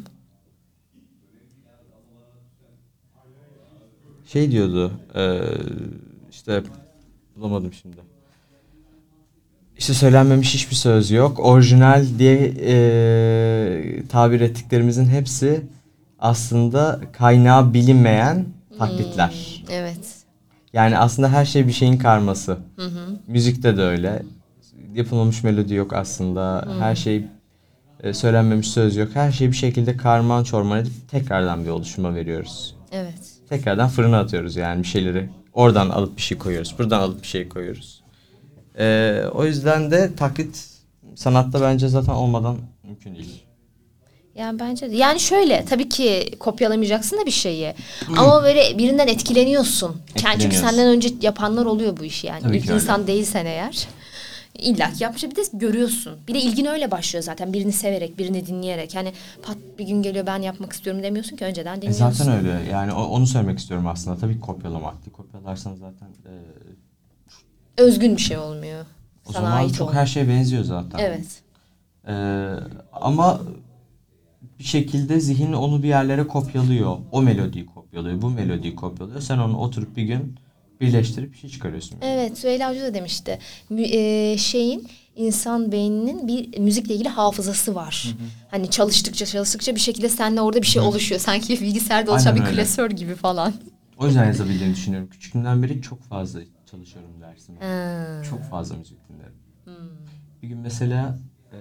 Şey diyordu. E, işte bulamadım şimdi. İşte söylenmemiş hiçbir söz yok. Orijinal diye e, tabir ettiklerimizin hepsi aslında kaynağı bilinmeyen taklitler. Hmm, evet. Yani aslında her şey bir şeyin karması. Hı hı. Müzikte de öyle. Yapılmamış melodi yok aslında. Hmm. Her şey e, söylenmemiş söz yok. Her şeyi bir şekilde karman çorman edip tekrardan bir oluşuma veriyoruz. Evet. Tekrardan fırına atıyoruz yani bir şeyleri. Oradan alıp bir şey koyuyoruz. Buradan alıp bir şey koyuyoruz. Ee, o yüzden de taklit sanatta bence zaten olmadan mümkün değil. Yani bence de. Yani şöyle tabii ki kopyalamayacaksın da bir şeyi. Ama böyle birinden etkileniyorsun. Yani çünkü senden önce yapanlar oluyor bu işi yani. Tabii İlk insan öyle. Değilsen eğer. İlla ki yapmış. Bir de görüyorsun. Bir de ilgin öyle başlıyor zaten. Birini severek, birini dinleyerek. Yani pat bir gün geliyor ben yapmak istiyorum demiyorsun ki önceden dinliyorsun. E zaten öyle. Yani onu söylemek istiyorum aslında. Tabii ki kopyalamak. Kopyalarsan zaten... E... Özgün bir şey olmuyor. O Sana zaman çok olmuyor. Her şeye benziyor zaten. Evet. Ee, ama bir şekilde zihin onu bir yerlere kopyalıyor. O melodiyi kopyalıyor. Bu melodiyi kopyalıyor. Sen onu oturup bir gün birleştirip bir şey çıkarıyorsun. Evet. Süheyla Avcı da demişti. Ee, şeyin insan beyninin bir müzikle ilgili hafızası var. Hı hı. Hani çalıştıkça çalıştıkça bir şekilde seninle orada bir şey hı. oluşuyor. Sanki bilgisayarda oluşan bir klasör gibi falan. O yüzden yazabildiğini düşünüyorum. Küçüklüğümden beri çok fazla çalışıyorum dersime. Hmm. Çok fazla müzik dinlerim. Hmm. Bir gün mesela e,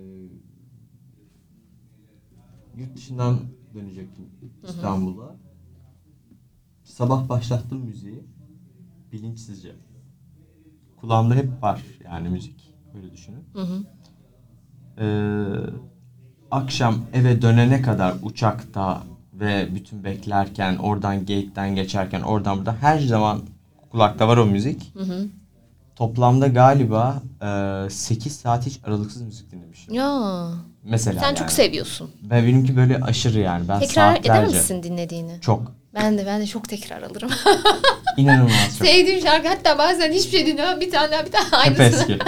yurt dışından dönecektim İstanbul'a. Sabah başlattım müziği. Bilinçsizce. Kulağımda hep var yani müzik. Öyle düşünün. Hı hı. Ee, akşam eve dönene kadar uçakta ve bütün beklerken, oradan gate'den geçerken, oradan buradan her zaman kulakta var o müzik. Hı hı. Toplamda galiba e, sekiz saat hiç aralıksız müzik dinlemişim. Ya. Mesela sen yani. Çok seviyorsun. Ben benimki böyle aşırı yani. Ben tekrar saatlerce... eder misin dinlediğini? Çok. Ben de ben de çok tekrar alırım. İnanılmaz çok. Sevdiğim şarkı hatta bazen hiçbir şey dinlemem bir tane daha bir tane aynısını. Hep eski.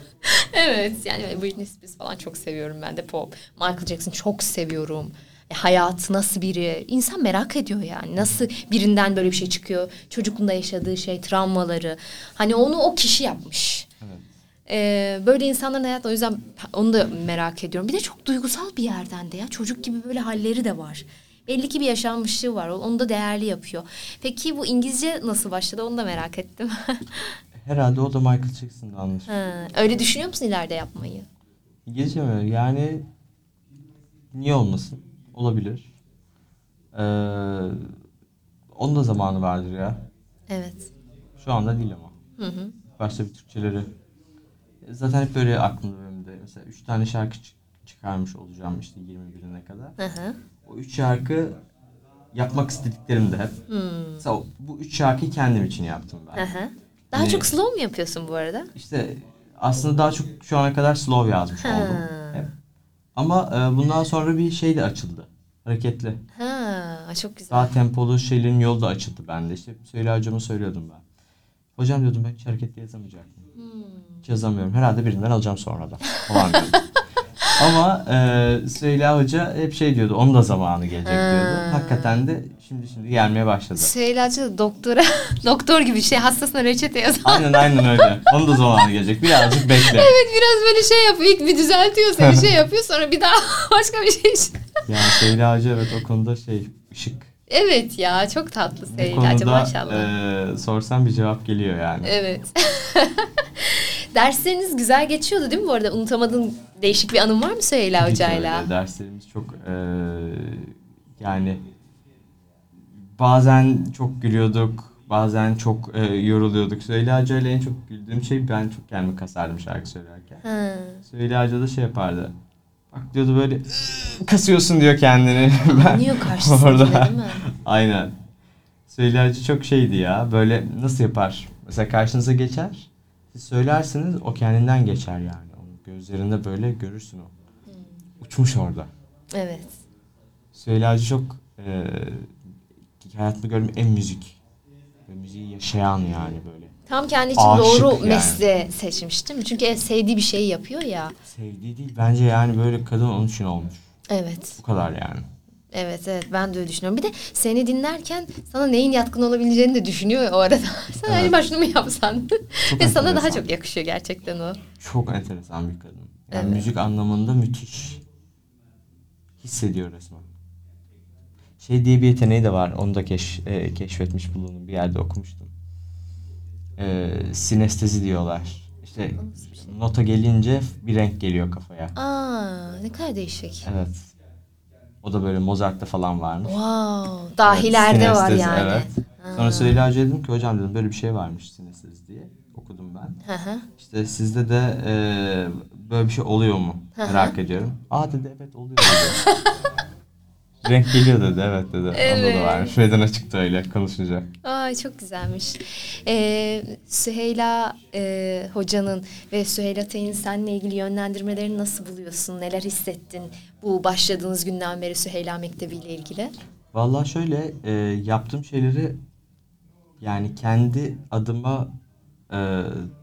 Evet yani Britney Spears falan çok seviyorum ben de pop. Michael Jackson çok seviyorum. E, hayatı nasıl biri? İnsan merak ediyor yani. Nasıl birinden böyle bir şey çıkıyor? Çocukluğunda yaşadığı şey, travmaları. Hani onu o kişi yapmış. Evet. Ee, böyle insanların hayatı o yüzden onu da merak ediyorum. Bir de çok duygusal bir yerden de ya. Çocuk gibi böyle halleri de var. Belli ki bir yaşanmışlığı var. Onu da değerli yapıyor. Peki bu İngilizce nasıl başladı? Onu da merak ettim. Herhalde o da Michael Jackson'dan almış. Öyle düşünüyor musun ileride yapmayı? İngilizce mi? Yani niye olmasın? Olabilir. Ee, onun da zamanı vardır ya. Evet. Şu anda değil ama. Hı hı. Başta bir Türkçeleri. Zaten hep böyle aklımda benim de. Mesela üç tane şarkı çıkarmış olacağım işte yirmi birine kadar. Hı hı. O üç şarkı yapmak istediklerim de hep. Hmm. Mesela bu üç şarkıyı kendim için yaptım ben. Hı hı. Daha yani, çok slow mu yapıyorsun bu arada? İşte aslında daha çok şu ana kadar slow yazmış ha. oldum. Hep. Ama e, bundan sonra bir şey de açıldı. Hareketli. Ha, çok güzel. Daha tempolu şeylerin yolu da açıldı bende. İşte Süheyla hocama söylüyordum ben. Hocam diyordum ben hiç hareketli yazamayacak mıyım? Hmm. Hiç yazamıyorum. Herhalde birinden alacağım sonradan. Falan diyordum. Ama e, Süheyla Hoca hep şey diyordu. Onun da zamanı gelecek diyordu. Hakikaten de şimdi şimdi gelmeye başladı. Süheyla Hoca da doktora, doktor gibi şey hastasına reçete yazar. Aynen aynen öyle. Onun da zamanı gelecek. Birazcık bekle. Evet biraz böyle şey yapıyor. İlk bir düzeltiyor seni şey yapıyor. Sonra bir daha başka bir şey. Yani Süheyla Hoca evet o konuda şey ışık. Evet ya, çok tatlı Bu Süheyla'cığım, konuda maşallah. e, sorsam bir cevap geliyor yani. Evet. Dersleriniz güzel geçiyordu değil mi bu arada? Unutamadığın değişik bir anın var mı Süheyla Tabii ki Hoca'yla? öyle. Derslerimiz çok e, yani bazen çok gülüyorduk, bazen çok e, yoruluyorduk. Süheyla Hoca ile en çok güldüğüm şey ben çok kendimi kasardım şarkı söylerken. Ha. Süheyla Hoca da şey yapardı. Bak diyordu böyle "Iı, kasıyorsun diyor kendini. Ben Anlıyor karşısındakine orada değil mi? aynen. Süheyla Hoca çok şeydi ya. Böyle nasıl yapar? Mesela karşınıza geçer. Siz söylersiniz o kendinden geçer yani. Onun gözlerinde böyle görürsün o. Uçmuş orada. Evet. Süheyla Hoca çok e, hayatımda gördüğüm en müzik. Ve müziği yaşayan yani böyle. Tam kendi için Aşık doğru yani. mesleği seçmiş değil mi? Çünkü en sevdiği bir şeyi yapıyor ya. Sevdiği değil. Bence yani böyle kadın onun için olmuş. Evet. Bu kadar yani. Evet evet, ben de öyle düşünüyorum. Bir de seni dinlerken sana neyin yatkın olabileceğini de düşünüyor o arada. Sen Evet. acaba şunu mu yapsan? Çok Ve sana daha enteresan. çok yakışıyor gerçekten o. Çok enteresan bir kadın. Yani Evet. müzik anlamında müthiş. Hissediyor resmen. Şey diye bir yeteneği de var. Onu da keş, e, keşfetmiş bulundum. Bir yerde okumuştum. E, sinestezi diyorlar. İşte nota gelince bir renk geliyor kafaya. Aa, ne kadar değişik. Evet. O da böyle Mozart'ta falan varmış. Wow, dahilerde Evet, var sinestezi, yani. evet. Sonra Süheyla Hoca'ya dedim ki hocam dedim böyle bir şey varmış sinestezi diye. Okudum ben. Hı hı. İşte sizde de e, böyle bir şey oluyor mu? Hı hı. Merak ediyorum. Aa dedi evet oluyor dedi. Renk geliyor dedi evet dedi. Onda Evet. da varmış. Meydana çıktı öyle konuşunca. Ay çok güzelmiş. Ee, Süheyla e, hocanın ve Süheyla Tay'ın seninle ilgili yönlendirmelerini nasıl buluyorsun? Neler hissettin bu başladığınız günden beri Süheyla Mektebi ile ilgili? Vallahi şöyle e, yaptığım şeyleri yani kendi adıma e,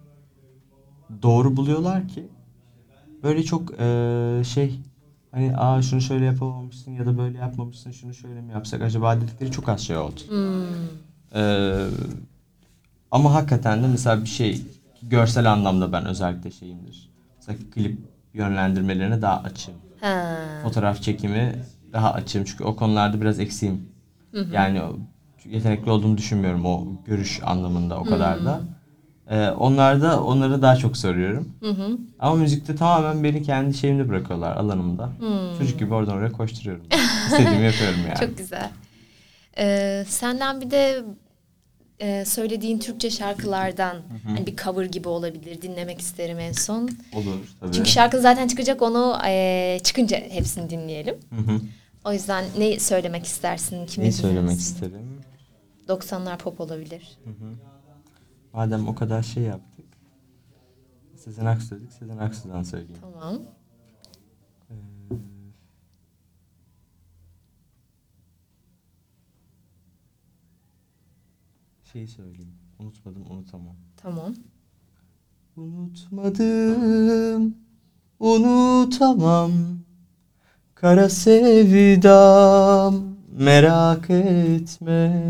doğru buluyorlar ki böyle çok e, şey hani aa şunu şöyle yapamamışsın ya da böyle yapmamışsın şunu şöyle mi yapsak acaba dedikleri çok az şey oldu. Hmm. Ee, ama hakikaten de mesela bir şey görsel anlamda ben özellikle şeyimdir. Mesela klip yönlendirmelerine daha açığım. Ha. Fotoğraf çekimi daha açığım çünkü o konularda biraz eksiğim. Hı hı. Yani o- yetenekli olduğumu düşünmüyorum o görüş anlamında o kadar da. Ee, onlarda onları daha çok soruyorum. Hı hı. Ama müzikte tamamen beni kendi şeyimde bırakıyorlar alanımda. Hmm. Çocuk gibi oradan oraya koşturuyorum. İstediğimi yapıyorum yani. Çok güzel. Ee, senden bir de e, söylediğin Türkçe şarkılardan hani bir cover gibi olabilir. Dinlemek isterim en son. Olur tabii. Çünkü şarkı zaten çıkacak, onu e, çıkınca hepsini dinleyelim. Hı hı. O yüzden ne söylemek istersin? Kimi Neyi söylemek dinlersin? isterim? doksanlar pop olabilir. Hı hı. Madem o kadar şey yaptık. Sezen Aksu dedik. Sezen Aksu'dan söyleyeyim. Tamam. Ee, şeyi söyleyeyim. Unutmadım, unutamam. Tamam. Unutmadım, unutamam. Kara sevdam, merak etme.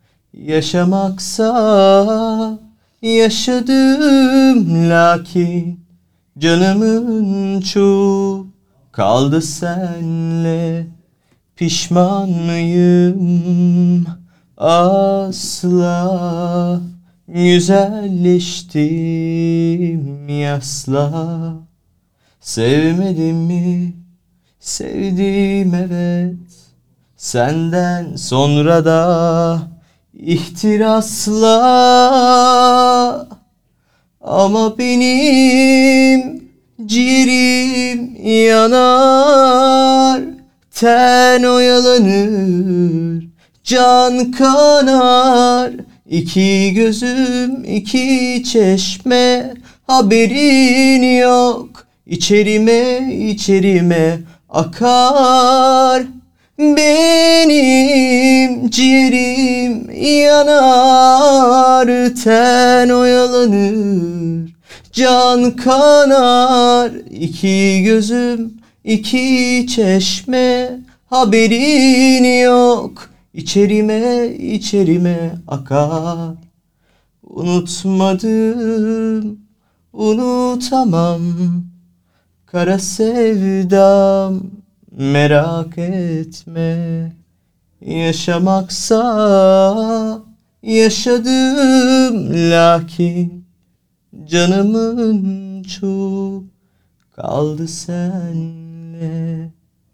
Yaşamaksa yaşadım lakin canımın çoğu kaldı senle. Pişman mıyım? Asla. Güzelleştim yasla. Sevmedim mi? Sevdim evet. Senden sonra da ihtirasla. Ama benim ciğerim yanar, ten oyalanır, can kanar. İki gözüm iki çeşme, haberin yok. İçerime içerime akar. Benim ciğerim yanar, ten oyalanır, can kanar. İki gözüm iki çeşme, haberin yok. İçerime içerime akar. Unutmadım, unutamam. Kara sevdam, Merak etme, yaşamaksa yaşadım, lakin canımın çok kaldı senle.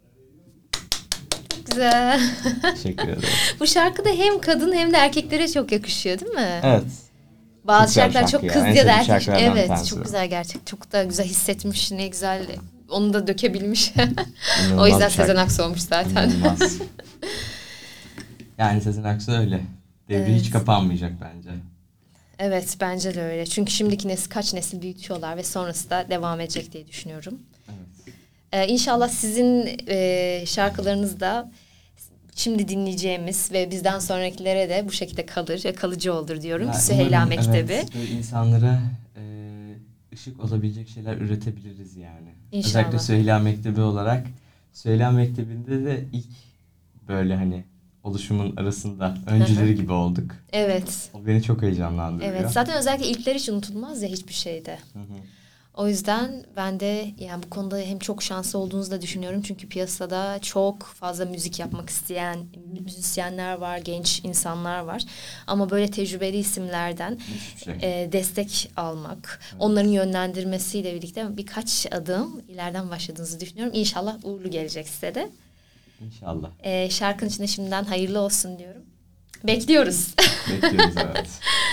Güzel. Teşekkür ederim. Bu şarkı da hem kadın hem de erkeklere çok yakışıyor değil mi? Evet. Bazı Güzel şarkılar şarkı çok ya. kız En ya da sevdiğim erkek. şarkılardan bir Evet, tanesi çok o. güzel gerçek. Çok da güzel hissetmiş, ne güzel. Onu da dökebilmiş. İnanılmaz O yüzden bir şarkı. Sezen Aksu olmuş zaten. İnanılmaz. Yani Sezen Aksu öyle. Devri Evet. hiç kapanmayacak bence. Evet, bence de öyle. Çünkü şimdiki nesil kaç nesil büyütüyorlar ve sonrası da devam edecek diye düşünüyorum. Evet. Ee, İnşallah sizin e, şarkılarınız da şimdi dinleyeceğimiz ve bizden sonrakilere de bu şekilde kalır ve kalıcı olur diyorum. Ya Süheyla umarım, Mektebi. Evet, böyle insanlara e, ışık olabilecek şeyler üretebiliriz yani. İnşallah. Özellikle Süheyla Mektebi olarak. Süheyla Mektebi'nde de ilk böyle hani oluşumun arasında öncüleri gibi olduk. Evet. O beni çok heyecanlandırıyor. Evet. Zaten özellikle ilkler hiç unutulmaz ya hiçbir şeyde. Hı hı. O yüzden ben de yani bu konuda hem çok şanslı olduğunuzu da düşünüyorum. Çünkü piyasada çok fazla müzik yapmak isteyen müzisyenler var, genç insanlar var. Ama böyle tecrübeli isimlerden Hiçbir şey. e, destek almak, onların yönlendirmesiyle birlikte birkaç adım ileriden başladığınızı düşünüyorum. İnşallah uğurlu gelecek size de. İnşallah. E, şarkının için de şimdiden hayırlı olsun diyorum. Bekliyoruz. Bekliyoruz evet.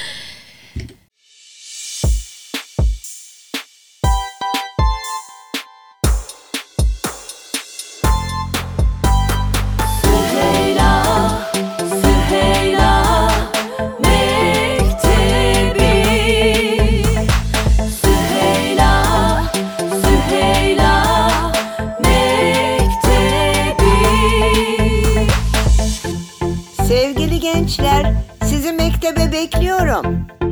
Süheyla, Süheyla Mektebi. Süheyla, Süheyla Mektebi. Sevgili gençler, sizi mektebe bekliyorum.